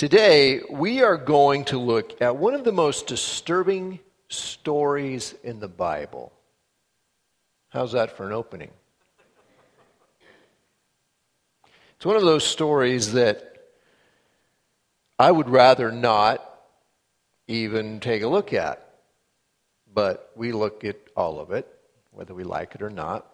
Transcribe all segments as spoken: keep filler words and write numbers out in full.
Today, we are going to look at one of the most disturbing stories in the Bible. How's that for an opening? It's one of those stories that I would rather not even take a look at. But we look at all of it, whether we like it or not.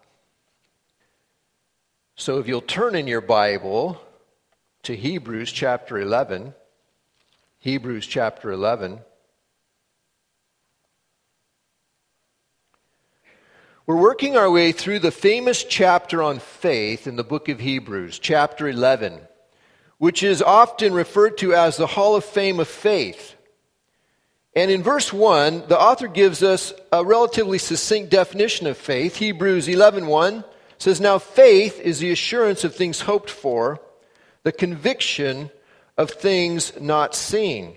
So if you'll turn in your Bible to Hebrews chapter eleven, Hebrews chapter eleven. We're working our way through the famous chapter on faith in the book of Hebrews, chapter eleven, which is often referred to as the Hall of Fame of Faith. And in verse one, the author gives us a relatively succinct definition of faith. Hebrews eleven one says, "Now faith is the assurance of things hoped for, the conviction of things not seen."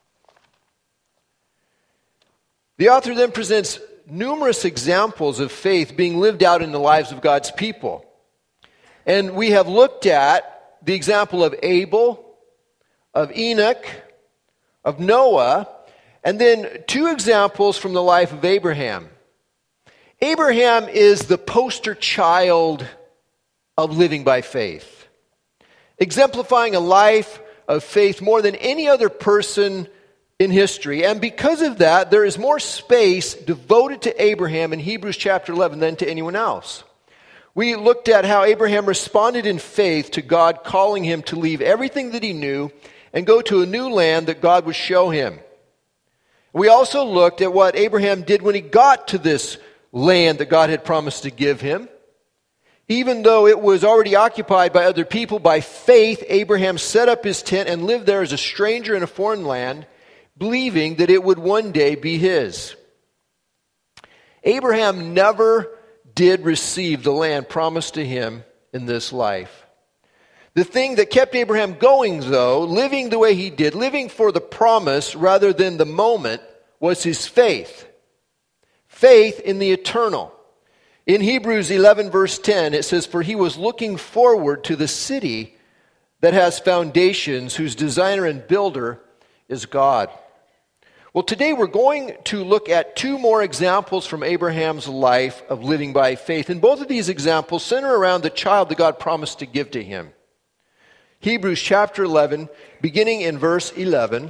The author then presents numerous examples of faith being lived out in the lives of God's people. And we have looked at the example of Abel, of Enoch, of Noah, and then two examples from the life of Abraham. Abraham is the poster child of living by faith, exemplifying a life of faith more than any other person in history. And because of that, there is more space devoted to Abraham in Hebrews chapter eleven than to anyone else. We looked at how Abraham responded in faith to God calling him to leave everything that he knew and go to a new land that God would show him. We also looked at what Abraham did when he got to this land that God had promised to give him. Even though it was already occupied by other people, by faith, Abraham set up his tent and lived there as a stranger in a foreign land, believing that it would one day be his. Abraham never did receive the land promised to him in this life. The thing that kept Abraham going, though, living the way he did, living for the promise rather than the moment, was his faith. Faith in the eternal. In Hebrews eleven verse ten, it says, "For he was looking forward to the city that has foundations, whose designer and builder is God." Well, today we're going to look at two more examples from Abraham's life of living by faith. And both of these examples center around the child that God promised to give to him. Hebrews chapter eleven, beginning in verse eleven,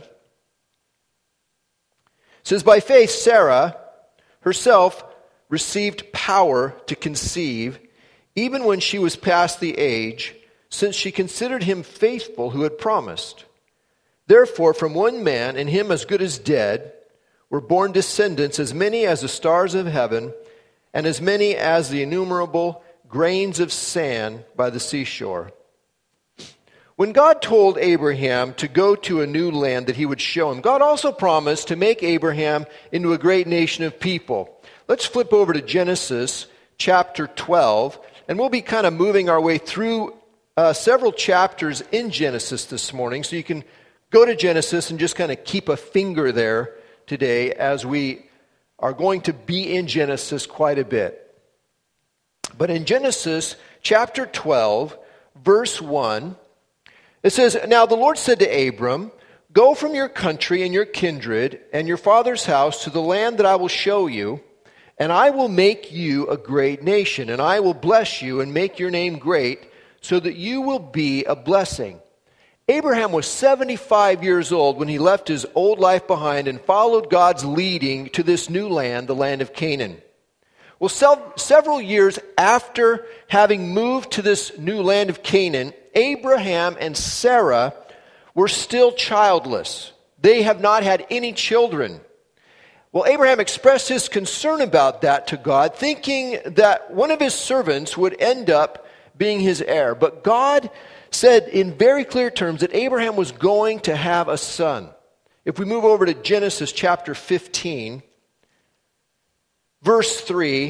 says, "By faith Sarah herself received power to conceive, even when she was past the age, since she considered him faithful who had promised. Therefore, from one man, and him as good as dead, were born descendants as many as the stars of heaven, and as many as the innumerable grains of sand by the seashore." When God told Abraham to go to a new land that he would show him, God also promised to make Abraham into a great nation of people. Let's flip over to Genesis chapter twelve, and we'll be kind of moving our way through uh, several chapters in Genesis this morning. So you can go to Genesis and just kind of keep a finger there today as we are going to be in Genesis quite a bit. But in Genesis chapter twelve, verse one, it says, "Now the Lord said to Abram, go from your country and your kindred and your father's house to the land that I will show you, and I will make you a great nation, and I will bless you and make your name great, so that you will be a blessing." Abraham was seventy-five years old when he left his old life behind and followed God's leading to this new land, the land of Canaan. Well, several years after having moved to this new land of Canaan, Abraham and Sarah were still childless. They have not had any children. Well, Abraham expressed his concern about that to God, thinking that one of his servants would end up being his heir. But God said in very clear terms that Abraham was going to have a son. If we move over to Genesis chapter fifteen, verse three,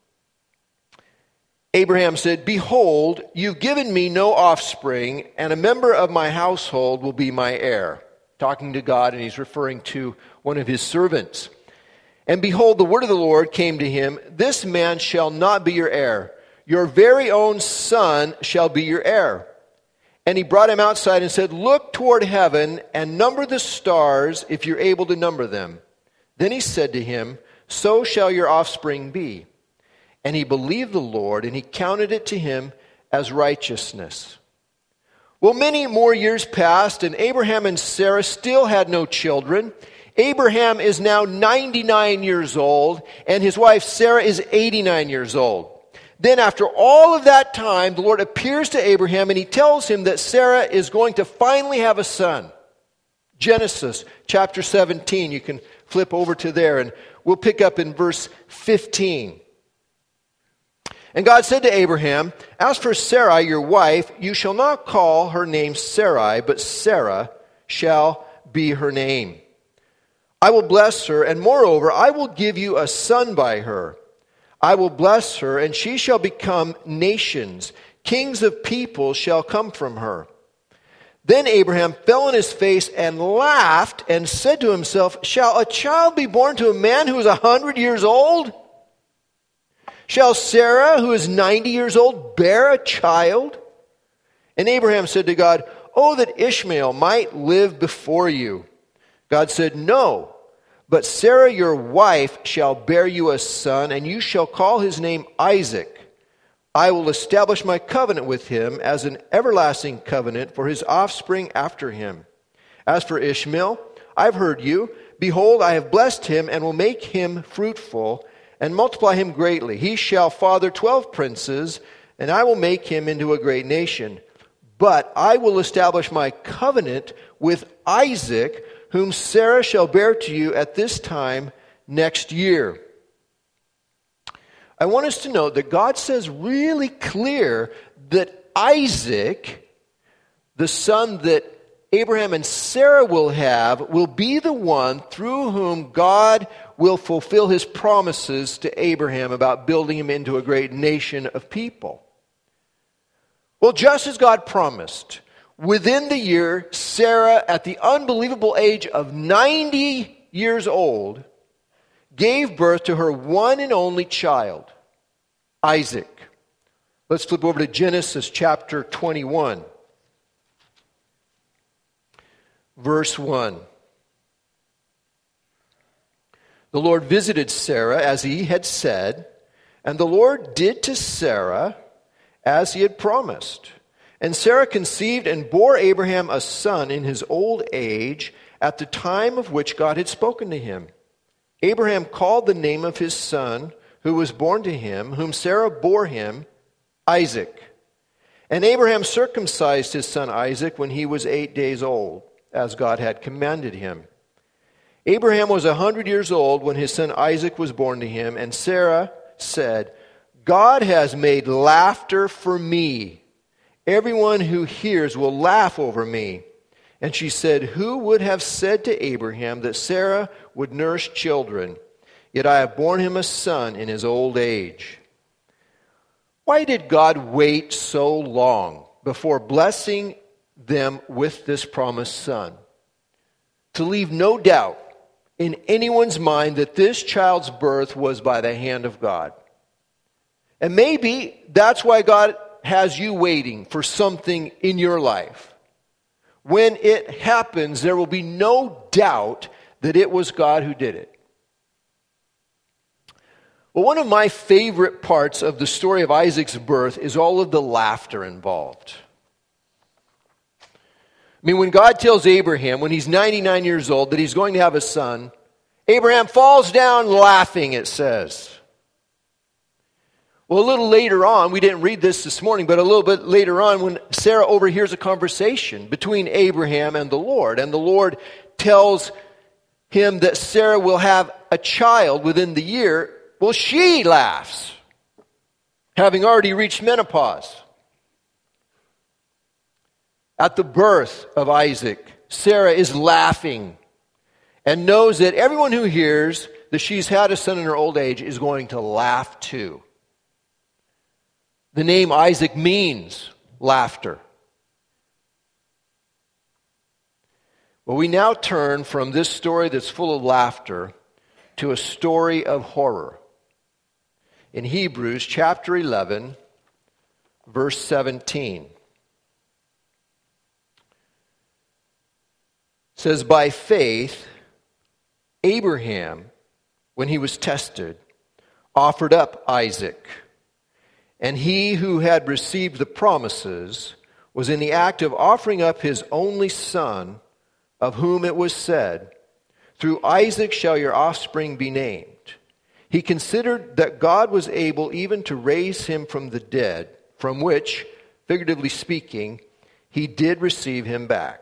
Abraham said, "Behold, you've given me no offspring, and a member of my household will be my heir." Talking to God, and he's referring to one of his servants. "And behold, the word of the Lord came to him, this man shall not be your heir. Your very own son shall be your heir." And he brought him outside and said, "Look toward heaven and number the stars if you're able to number them." Then he said to him, "So shall your offspring be." And he believed the Lord, and he counted it to him as righteousness. Well, many more years passed, and Abraham and Sarah still had no children. Abraham is now ninety-nine years old, and his wife Sarah is eighty-nine years old. Then after all of that time, the Lord appears to Abraham, and he tells him that Sarah is going to finally have a son. Genesis chapter seventeen, you can flip over to there, and we'll pick up in verse fifteen. And God said to Abraham, "As for Sarai, your wife, you shall not call her name Sarai, but Sarah shall be her name. I will bless her, and moreover, I will give you a son by her. I will bless her, and she shall become nations. Kings of peoples shall come from her." Then Abraham fell on his face and laughed and said to himself, "Shall a child be born to a man who is a hundred years old? Shall Sarah, who is ninety years old, bear a child?" And Abraham said to God, "Oh, that Ishmael might live before you." God said, "No, but Sarah your wife shall bear you a son, and you shall call his name Isaac. I will establish my covenant with him as an everlasting covenant for his offspring after him. As for Ishmael, I've heard you. Behold, I have blessed him and will make him fruitful and multiply him greatly. He shall father twelve princes, and I will make him into a great nation. But I will establish my covenant with Isaac, whom Sarah shall bear to you at this time next year." I want us to note that God says really clear that Isaac, the son that Abraham and Sarah will have, will be the one through whom God will fulfill his promises to Abraham about building him into a great nation of people. Well, just as God promised, within the year, Sarah, at the unbelievable age of ninety years old, gave birth to her one and only child, Isaac. Let's flip over to Genesis chapter twenty-one, verse one. The Lord visited Sarah as he had said, and the Lord did to Sarah as he had promised. And Sarah conceived and bore Abraham a son in his old age at the time of which God had spoken to him. Abraham called the name of his son who was born to him, whom Sarah bore him, Isaac. And Abraham circumcised his son Isaac when he was eight days old, as God had commanded him. Abraham was a hundred years old when his son Isaac was born to him, and Sarah said, "God has made laughter for me. Everyone who hears will laugh over me." And she said, "Who would have said to Abraham that Sarah would nurse children? Yet I have borne him a son in his old age." Why did God wait so long before blessing them with this promised son? To leave no doubt in anyone's mind that this child's birth was by the hand of God. And maybe that's why God has you waiting for something in your life. When it happens, there will be no doubt that it was God who did it. Well, one of my favorite parts of the story of Isaac's birth is all of the laughter involved. I mean, when God tells Abraham, when he's ninety-nine years old, that he's going to have a son, Abraham falls down laughing, it says. Well, a little later on, we didn't read this this morning, but a little bit later on, when Sarah overhears a conversation between Abraham and the Lord, and the Lord tells him that Sarah will have a child within the year, well, she laughs, having already reached menopause. At the birth of Isaac, Sarah is laughing and knows that everyone who hears that she's had a son in her old age is going to laugh too. The name Isaac means laughter. Well, we now turn from this story that's full of laughter to a story of horror. In Hebrews chapter eleven, verse seventeen. says, by faith, Abraham, when he was tested, offered up Isaac. And he who had received the promises was in the act of offering up his only son, of whom it was said, through Isaac shall your offspring be named. He considered that God was able even to raise him from the dead, from which, figuratively speaking, he did receive him back.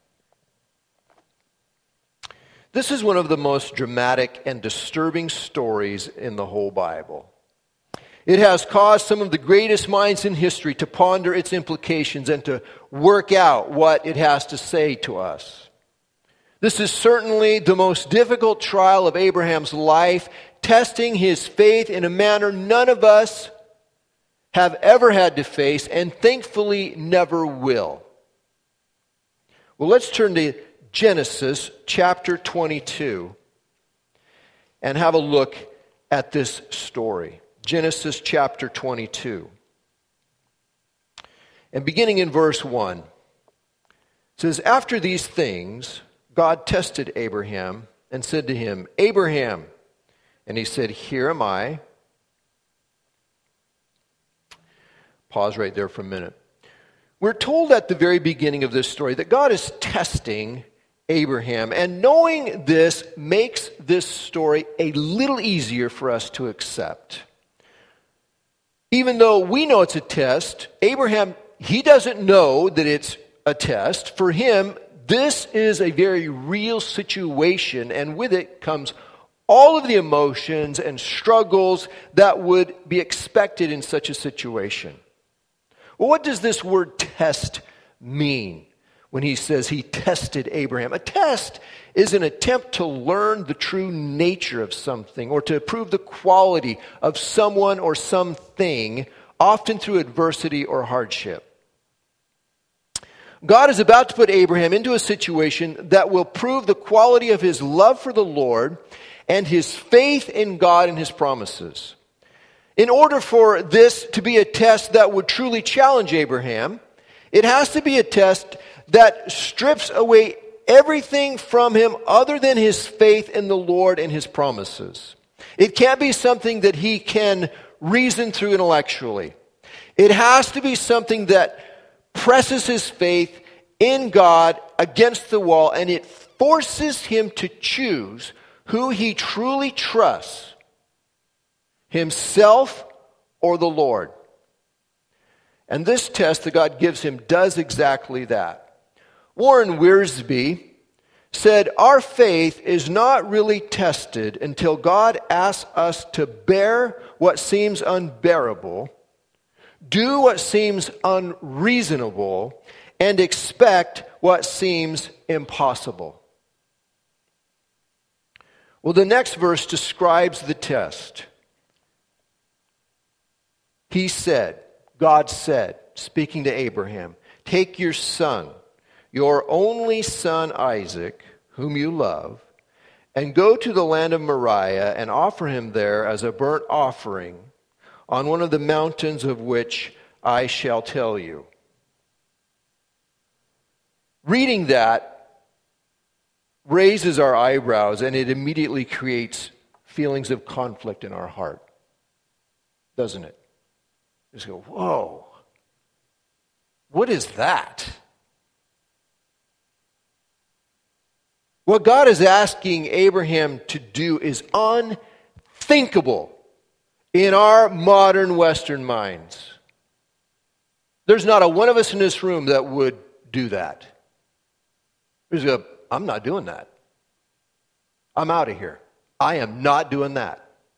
This is one of the most dramatic and disturbing stories in the whole Bible. It has caused some of the greatest minds in history to ponder its implications and to work out what it has to say to us. This is certainly the most difficult trial of Abraham's life, testing his faith in a manner none of us have ever had to face and thankfully never will. Well, let's turn to Genesis chapter twenty-two and have a look at this story. Genesis chapter twenty-two. And beginning in verse one, it says, after these things, God tested Abraham and said to him, Abraham. And he said, here am I. Pause right there for a minute. We're told at the very beginning of this story that God is testing Abraham. And knowing this makes this story a little easier for us to accept. Even though we know it's a test, Abraham, he doesn't know that it's a test. For him, this is a very real situation, and with it comes all of the emotions and struggles that would be expected in such a situation. Well, what does this word test mean when he says he tested Abraham? A test is an attempt to learn the true nature of something or to prove the quality of someone or something, often through adversity or hardship. God is about to put Abraham into a situation that will prove the quality of his love for the Lord and his faith in God and his promises. In order for this to be a test that would truly challenge Abraham, it has to be a test that strips away everything from him other than his faith in the Lord and his promises. It can't be something that he can reason through intellectually. It has to be something that presses his faith in God against the wall, and it forces him to choose who he truly trusts, himself or the Lord. And this test that God gives him does exactly that. Warren Wiersbe said, our faith is not really tested until God asks us to bear what seems unbearable, do what seems unreasonable, and expect what seems impossible. Well, the next verse describes the test. He said, God said, speaking to Abraham, take your son, your only son Isaac, whom you love, and go to the land of Moriah and offer him there as a burnt offering on one of the mountains of which I shall tell you. Reading that raises our eyebrows, and it immediately creates feelings of conflict in our heart, doesn't it? Just go, whoa, what is that? What God is asking Abraham to do is unthinkable in our modern Western minds. There's not a one of us in this room that would do that. There's a, I'm not doing that. I'm out of here. I am not doing that.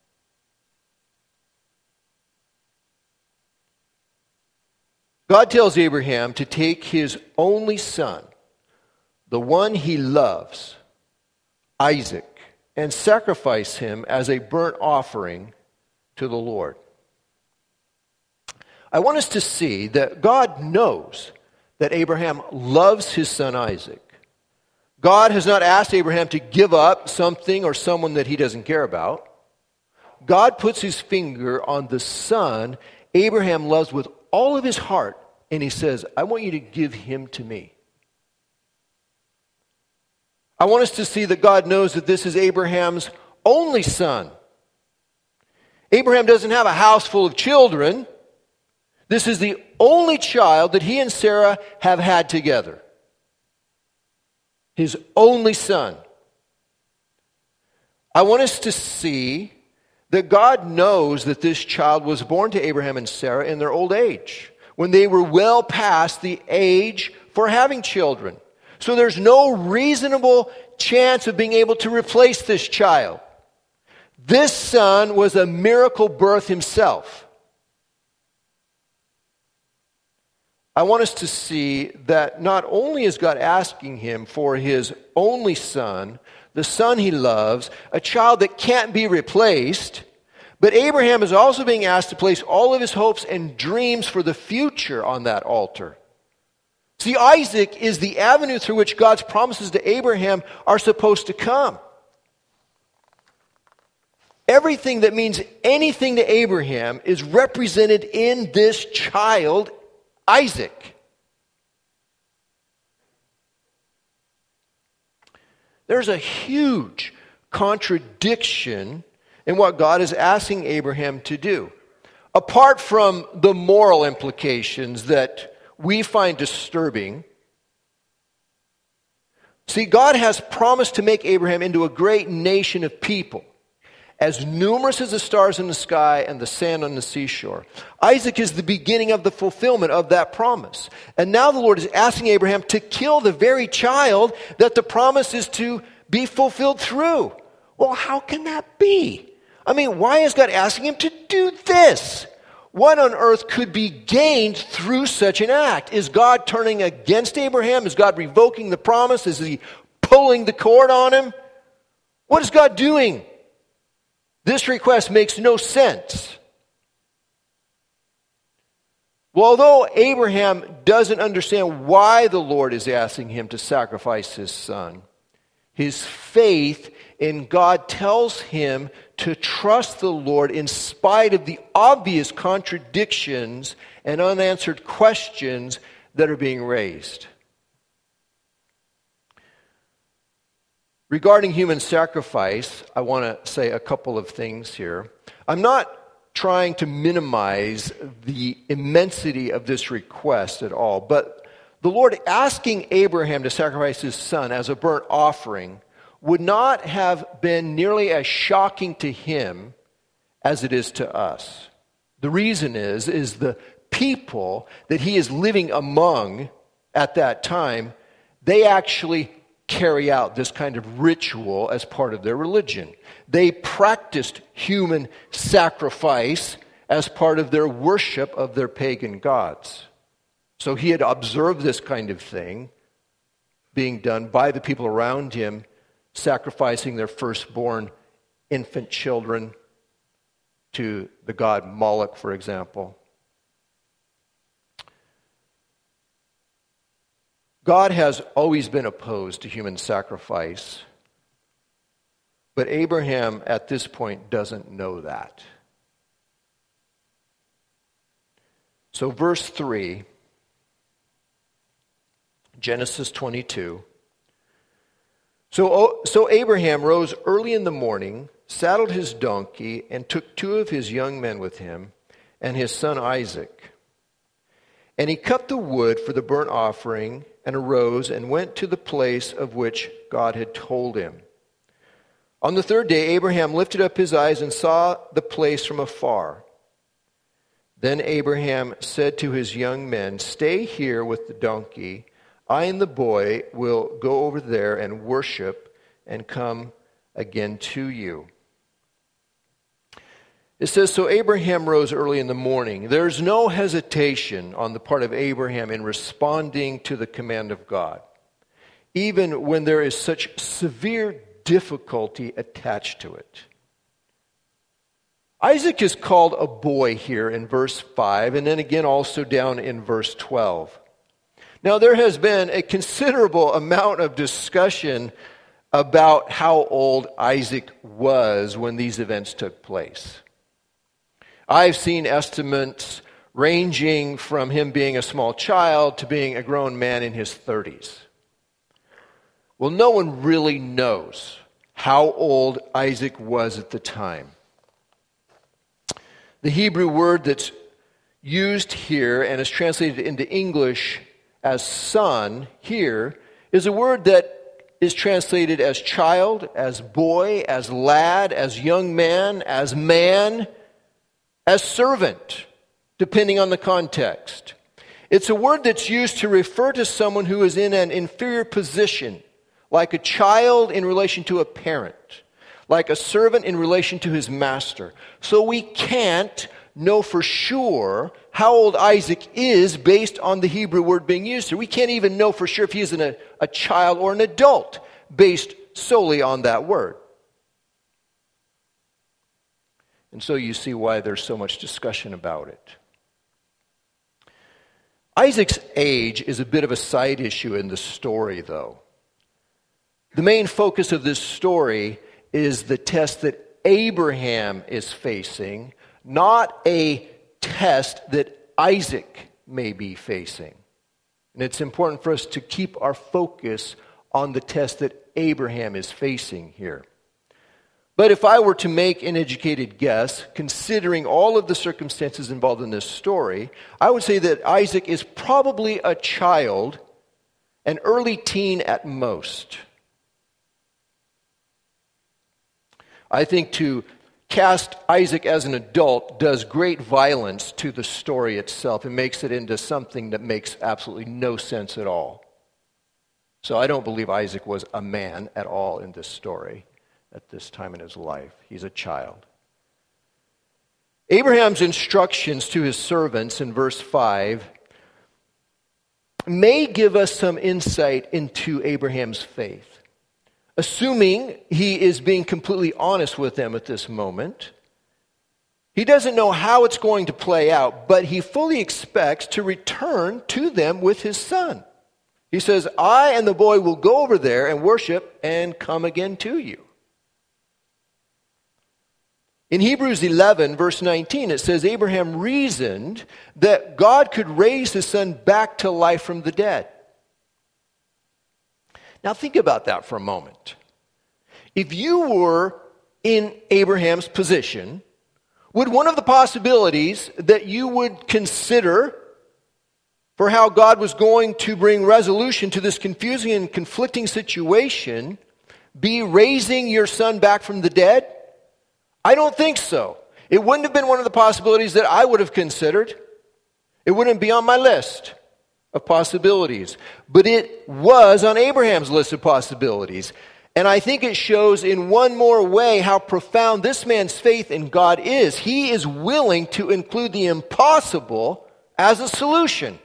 God tells Abraham to take his only son, the one he loves, Isaac, and sacrifice him as a burnt offering to the Lord. I want us to see that God knows that Abraham loves his son Isaac. God has not asked Abraham to give up something or someone that he doesn't care about. God puts his finger on the son Abraham loves with all of his heart, and he says, I want you to give him to me. I want us to see that God knows that this is Abraham's only son. Abraham doesn't have a house full of children. This is the only child that he and Sarah have had together. His only son. I want us to see that God knows that this child was born to Abraham and Sarah in their old age, when they were well past the age for having children. So there's no reasonable chance of being able to replace this child. This son was a miracle birth himself. I want us to see that not only is God asking him for his only son, the son he loves, a child that can't be replaced, but Abraham is also being asked to place all of his hopes and dreams for the future on that altar. See, Isaac is the avenue through which God's promises to Abraham are supposed to come. Everything that means anything to Abraham is represented in this child, Isaac. There's a huge contradiction in what God is asking Abraham to do. Apart from the moral implications that we find disturbing, see, God has promised to make Abraham into a great nation of people, as numerous as the stars in the sky and the sand on the seashore. Isaac is the beginning of the fulfillment of that promise. And now the Lord is asking Abraham to kill the very child that the promise is to be fulfilled through. Well, how can that be? I mean, why is God asking him to do this? What on earth could be gained through such an act? Is God turning against Abraham? Is God revoking the promise? Is he pulling the cord on him? What is God doing? This request makes no sense. Well, although Abraham doesn't understand why the Lord is asking him to sacrifice his son, his faith in God tells him to trust the Lord in spite of the obvious contradictions and unanswered questions that are being raised. Regarding human sacrifice, I want to say a couple of things here. I'm not trying to minimize the immensity of this request at all, but the Lord asking Abraham to sacrifice his son as a burnt offering would not have been nearly as shocking to him as it is to us. The reason is, is the people that he is living among at that time, they actually carry out this kind of ritual as part of their religion. They practiced human sacrifice as part of their worship of their pagan gods. So he had observed this kind of thing being done by the people around him, sacrificing their firstborn infant children to the god Moloch, for example. God has always been opposed to human sacrifice, but Abraham at this point doesn't know that. So verse three, Genesis twenty-two. So, so Abraham rose early in the morning, saddled his donkey, and took two of his young men with him, and his son Isaac. And he cut the wood for the burnt offering, and arose and went to the place of which God had told him. On the third day, Abraham lifted up his eyes and saw the place from afar. Then Abraham said to his young men, "Stay here with the donkey. I and the boy will go over there and worship and come again to you." It says, so Abraham rose early in the morning. There's no hesitation on the part of Abraham in responding to the command of God, even when there is such severe difficulty attached to it. Isaac is called a boy here in verse five, and then again also down in verse twelve. Now, there has been a considerable amount of discussion about how old Isaac was when these events took place. I've seen estimates ranging from him being a small child to being a grown man in his thirties. Well, no one really knows how old Isaac was at the time. The Hebrew word that's used here and is translated into English as son here is a word that is translated as child, as boy, as lad, as young man, as man, as servant, depending on the context. It's a word that's used to refer to someone who is in an inferior position, like a child in relation to a parent, like a servant in relation to his master. So we can't know for sure how old Isaac is based on the Hebrew word being used here. We can't even know for sure if he is a, a child or an adult based solely on that word. And so you see why there's so much discussion about it. Isaac's age is a bit of a side issue in the story, though. The main focus of this story is the test that Abraham is facing, not a test that Isaac may be facing. And it's important for us to keep our focus on the test that Abraham is facing here. But if I were to make an educated guess, considering all of the circumstances involved in this story, I would say that Isaac is probably a child, an early teen at most. I think to cast Isaac as an adult does great violence to the story itself. It makes it into something that makes absolutely no sense at all. So I don't believe Isaac was a man at all in this story at this time in his life. He's a child. Abraham's instructions to his servants in verse five may give us some insight into Abraham's faith. Assuming he is being completely honest with them at this moment. He doesn't know how it's going to play out, but he fully expects to return to them with his son. He says, I and the boy will go over there and worship and come again to you. In Hebrews eleven, verse nineteen, it says, Abraham reasoned that God could raise his son back to life from the dead. Now think about that for a moment. If you were in Abraham's position, would one of the possibilities that you would consider for how God was going to bring resolution to this confusing and conflicting situation be raising your son back from the dead? I don't think so. It wouldn't have been one of the possibilities that I would have considered. It wouldn't be on my list of possibilities. But it was on Abraham's list of possibilities. And I think it shows in one more way how profound this man's faith in God is. He is willing to include the impossible as a solution.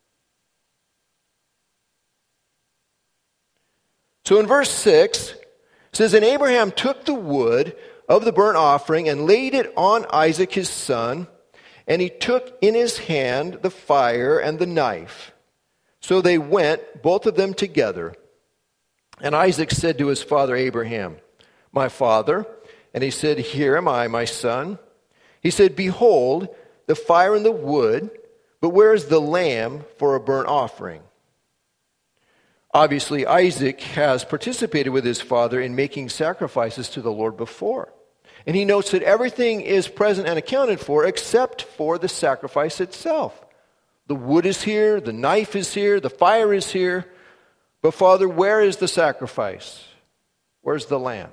So in verse six, it says, And Abraham took the wood of the burnt offering and laid it on Isaac his son, and he took in his hand the fire and the knife. So they went, both of them together. And Isaac said to his father Abraham, My father. And he said, Here am I, my son. He said, Behold, the fire and the wood, but where is the lamb for a burnt offering? Obviously, Isaac has participated with his father in making sacrifices to the Lord before. And he notes that everything is present and accounted for except for the sacrifice itself. The wood is here, the knife is here, the fire is here. But Father, where is the sacrifice? Where's the lamb?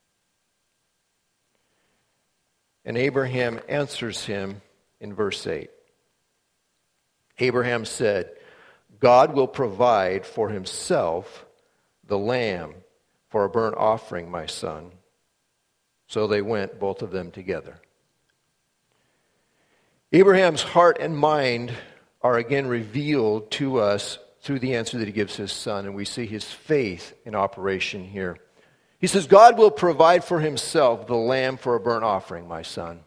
And Abraham answers him in verse eight. Abraham said, God will provide for himself the lamb for a burnt offering, my son. So they went, both of them together. Abraham's heart and mind are again revealed to us through the answer that he gives his son, and we see his faith in operation here. He says, God will provide for himself the lamb for a burnt offering, my son.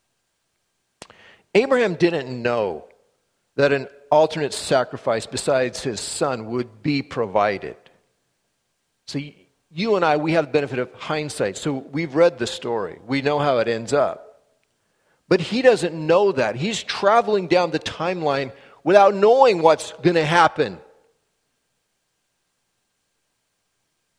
Abraham didn't know that an alternate sacrifice besides his son would be provided. See, you and I, we have the benefit of hindsight, so we've read the story. We know how it ends up. But he doesn't know that. He's traveling down the timeline without knowing what's going to happen.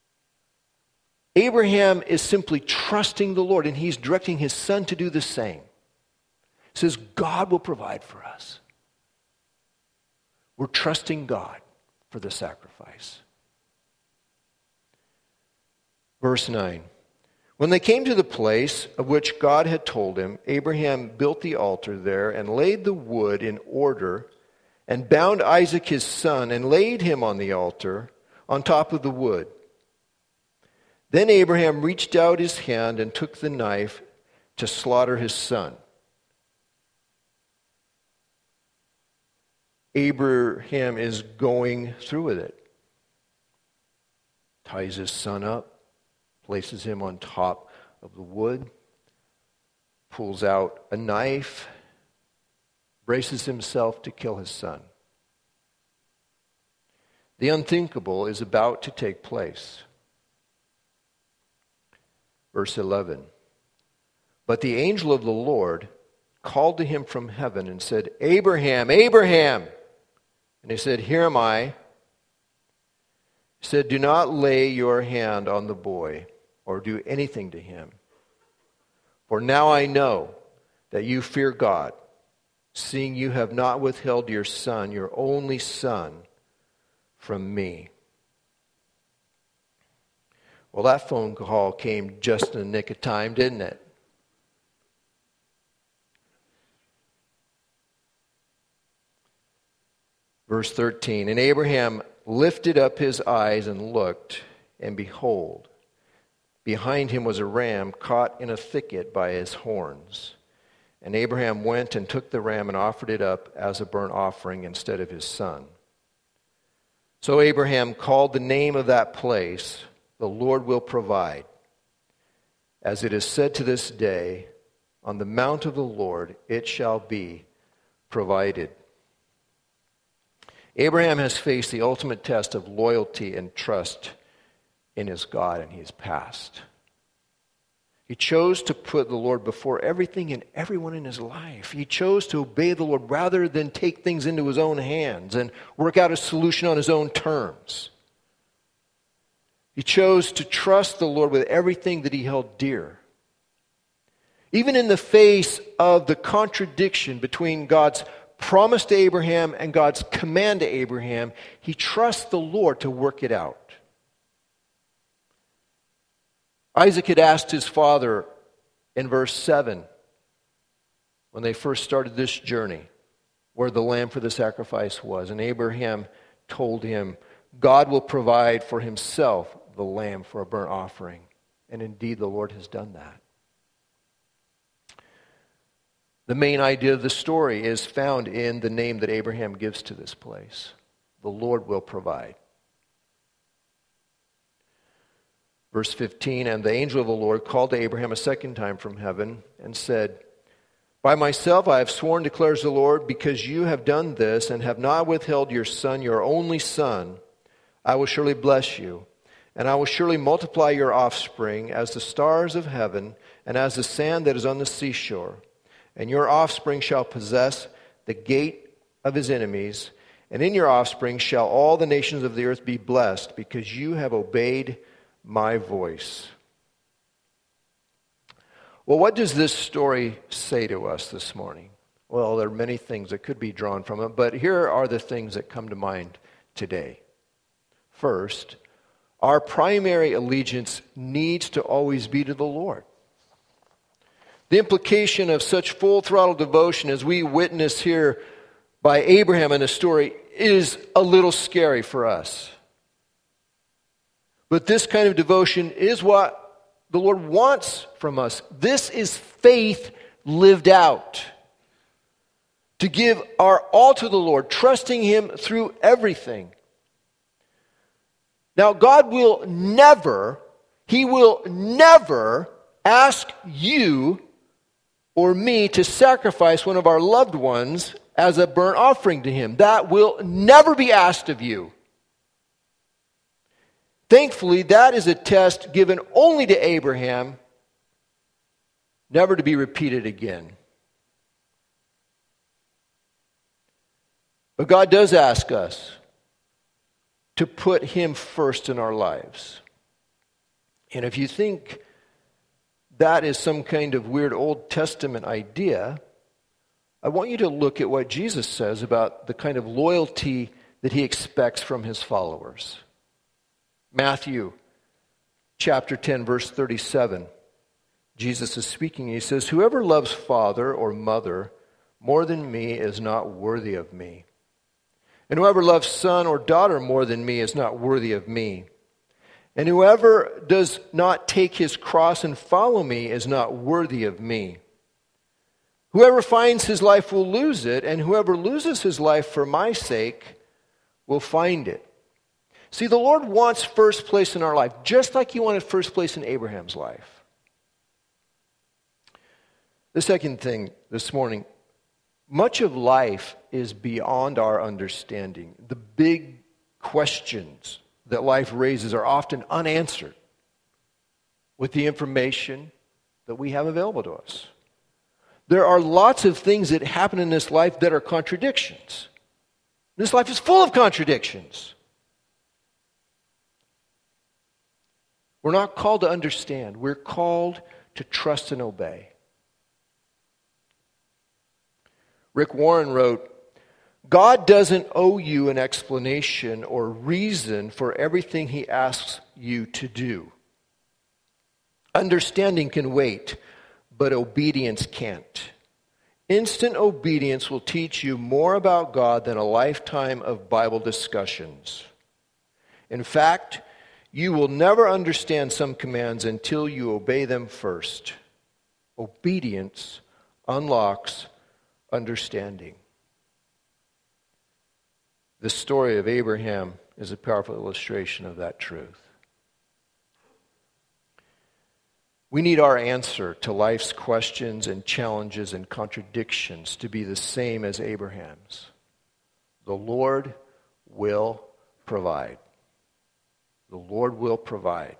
Abraham is simply trusting the Lord, and he's directing his son to do the same. He says, God will provide for us. We're trusting God for the sacrifice. Verse nine. When they came to the place of which God had told him, Abraham built the altar there and laid the wood in order and bound Isaac his son and laid him on the altar on top of the wood. Then Abraham reached out his hand and took the knife to slaughter his son. Abraham is going through with it. Ties his son up. Places him on top of the wood, pulls out a knife, braces himself to kill his son. The unthinkable is about to take place. Verse eleven. But the angel of the Lord called to him from heaven and said, Abraham, Abraham! And he said, Here am I. He said, Do not lay your hand on the boy or do anything to him. For now I know that you fear God, seeing you have not withheld your son, your only son, from me. Well, that phone call came just in the nick of time, didn't it? Verse thirteen, And Abraham lifted up his eyes and looked, and behold, behind him was a ram caught in a thicket by his horns. And Abraham went and took the ram and offered it up as a burnt offering instead of his son. So Abraham called the name of that place, The Lord Will Provide. As it is said to this day, On the mount of the Lord it shall be provided. Abraham has faced the ultimate test of loyalty and trust in his God, and he has passed. He chose to put the Lord before everything and everyone in his life. He chose to obey the Lord rather than take things into his own hands and work out a solution on his own terms. He chose to trust the Lord with everything that he held dear. Even in the face of the contradiction between God's promise to Abraham and God's command to Abraham, he trusts the Lord to work it out. Isaac had asked his father in verse seven, when they first started this journey, where the lamb for the sacrifice was. And Abraham told him, God will provide for himself the lamb for a burnt offering. And indeed, the Lord has done that. The main idea of the story is found in the name that Abraham gives to this place. The Lord will provide. Verse fifteen, And the angel of the Lord called to Abraham a second time from heaven and said, By myself I have sworn, declares the Lord, because you have done this and have not withheld your son, your only son, I will surely bless you, and I will surely multiply your offspring as the stars of heaven and as the sand that is on the seashore. And your offspring shall possess the gate of his enemies, and in your offspring shall all the nations of the earth be blessed, because you have obeyed my voice. Well, what does this story say to us this morning? Well, there are many things that could be drawn from it, but here are the things that come to mind today. First, our primary allegiance needs to always be to the Lord. The implication of such full-throttle devotion as we witness here by Abraham in the story is a little scary for us. But this kind of devotion is what the Lord wants from us. This is faith lived out. To give our all to the Lord, trusting Him through everything. Now, God will never, He will never ask you or me to sacrifice one of our loved ones as a burnt offering to Him. That will never be asked of you. Thankfully, that is a test given only to Abraham, never to be repeated again. But God does ask us to put Him first in our lives. And if you think that is some kind of weird Old Testament idea, I want you to look at what Jesus says about the kind of loyalty that he expects from his followers. Matthew chapter ten, verse thirty-seven. Jesus is speaking. He says, "Whoever loves father or mother more than me is not worthy of me. And whoever loves son or daughter more than me is not worthy of me. And whoever does not take his cross and follow me is not worthy of me. Whoever finds his life will lose it, and whoever loses his life for my sake will find it." See, the Lord wants first place in our life, just like he wanted first place in Abraham's life. The second thing this morning, much of life is beyond our understanding. The big questions that life raises are often unanswered with the information that we have available to us. There are lots of things that happen in this life that are contradictions. This life is full of contradictions. We're not called to understand. We're called to trust and obey. Rick Warren wrote, "God doesn't owe you an explanation or reason for everything he asks you to do. Understanding can wait, but obedience can't. Instant obedience will teach you more about God than a lifetime of Bible discussions. In fact, you will never understand some commands until you obey them first. Obedience unlocks understanding." The story of Abraham is a powerful illustration of that truth. We need our answer to life's questions and challenges and contradictions to be the same as Abraham's. The Lord will provide. The Lord will provide.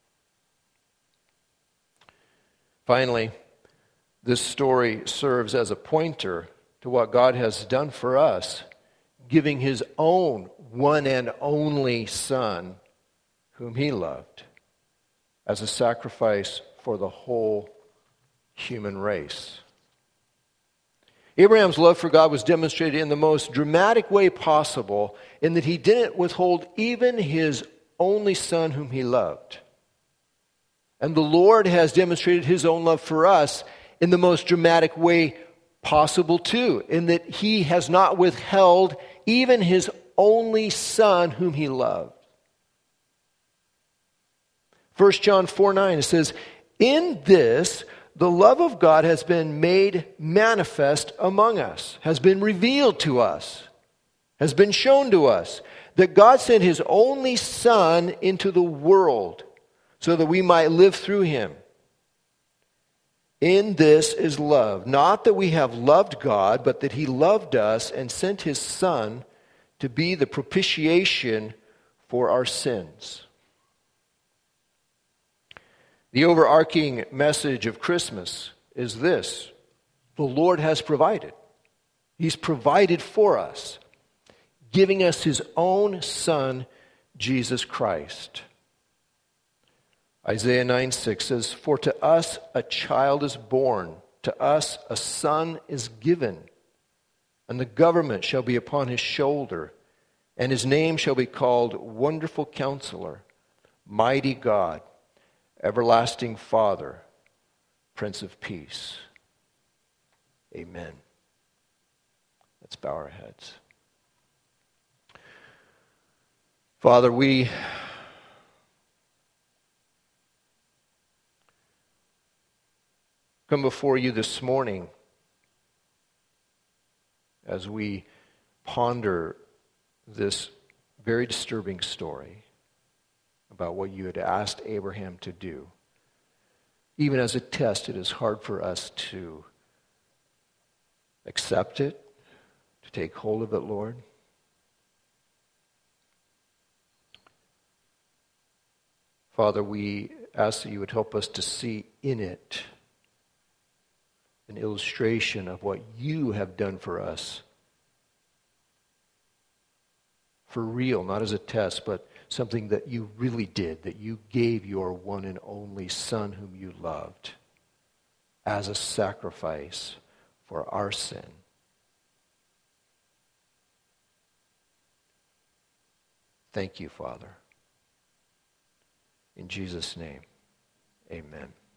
Finally, this story serves as a pointer to what God has done for us, giving his own one and only Son, whom he loved, as a sacrifice for the whole human race. Abraham's love for God was demonstrated in the most dramatic way possible, in that he didn't withhold even his only son whom he loved. And the Lord has demonstrated his own love for us in the most dramatic way possible too, in that he has not withheld even his only son whom he loved. First John four nine, it says, "In this, the love of God has been made manifest among us," has been revealed to us, has been shown to us, that God sent his only Son into the world so that we might live through him. In this is love, not that we have loved God, but that he loved us and sent his Son to be the propitiation for our sins. The overarching message of Christmas is this: the Lord has provided. He's provided for us, giving us his own Son, Jesus Christ. Isaiah nine six says, "For to us a child is born, to us a son is given, and the government shall be upon his shoulder, and his name shall be called Wonderful Counselor, Mighty God, Everlasting Father, Prince of Peace." Amen. Let's bow our heads. Father, we come before you this morning as we ponder this very disturbing story about what you had asked Abraham to do. Even as a test, it is hard for us to accept it, to take hold of it, Lord. Father, we ask that you would help us to see in it an illustration of what you have done for us. For real, not as a test, but something that you really did, that you gave your one and only Son whom you loved as a sacrifice for our sin. Thank you, Father. In Jesus' name, amen.